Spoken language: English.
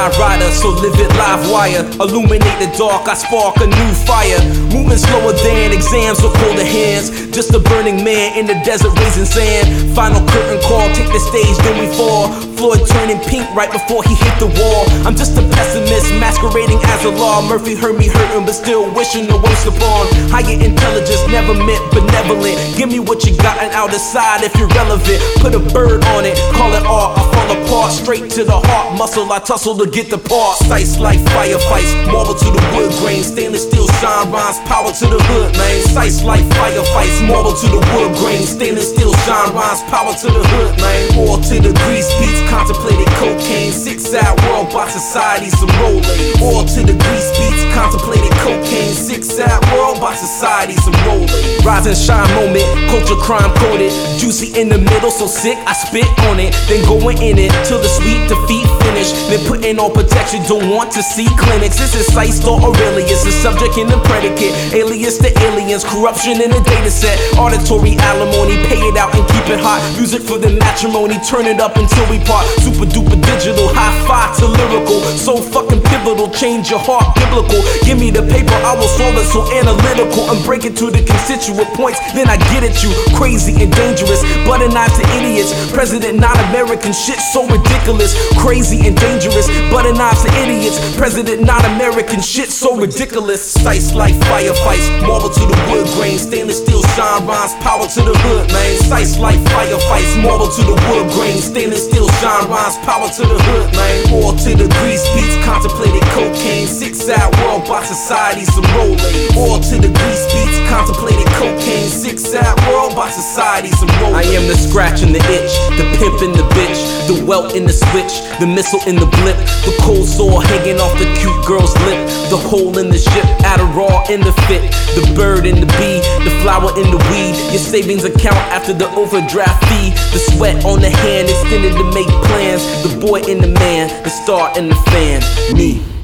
Blind rider, so live it live wire. Illuminate the dark, I spark a new fire. Moving slower than exams or colder hands. Just a burning man in the desert raising sand. Final curtain call, take the stage, then we fall. Floyd turning pink right before he hit the wall. I'm just a pessimist, masquerading as a law. Murphy heard me hurting, but still wishing the worst upon. Higher intelligence never meant benevolent. Give me what you got and I'll decide if you're relevant. Put a bird on it, call it art. I fall apart, straight to the heart muscle. I tussle to get the part. Sights like firefights, marble to the wood grain. Stainless steel shine rhymes, power to the hood, man. Sights like firefights, marble to the wood grain. Stainless steel shine rhymes, power to the hood, man. Or to the grease beats, contemplated cocaine. 6-out world by society, some rolling. Or to the grease beats, contemplated cocaine. 6-out world by society, some rolling. Rise and shine moment, culture crime coded. Juicy in the middle, so sick I spit on it. Then going in it till the sweet defeat finish. Then putting on protection, don't want to see clinics. This is Sight or Aurelius, the subject and the predicate. Alias to aliens, corruption in the data set. Auditory alimony, pay it out and keep it hot. Music for the matrimony, turn it up until we part. Super duper digital, high five to lyrical. So fucking pivotal, change your heart biblical. Give me the paper, I will solve it so analytical. And break it to the constituent points, then I get at you. Crazy and dangerous, butter knives to idiots. President not American, shit so ridiculous. Crazy and dangerous, butter knives to idiots. President not American, shit so ridiculous. Sights like firefights, marble to the wood grain. Stainless steel shine rhymes, power to the hood, man. Sights like firefights, marble to the wood grain. Stainless steel shine rhymes, power to the hood, man. Or to the grease beats, contemplated cocaine. 6-out world by society, some rolling. Or to the grease beats, contemplated cocaine. 6-out world by society, some rolling. I am the scratch and the itch, the pimp and the bitch, the welt in the switch, the missile in the blip, the cold sore hanging off the cute girl's lip, the hole in the ship, Adderall in the fit, the bird in the bee, the flower in the weed, your savings account after the overdraft fee, the sweat on the hand extended to make plans, the boy in the man, the star in the fan, me.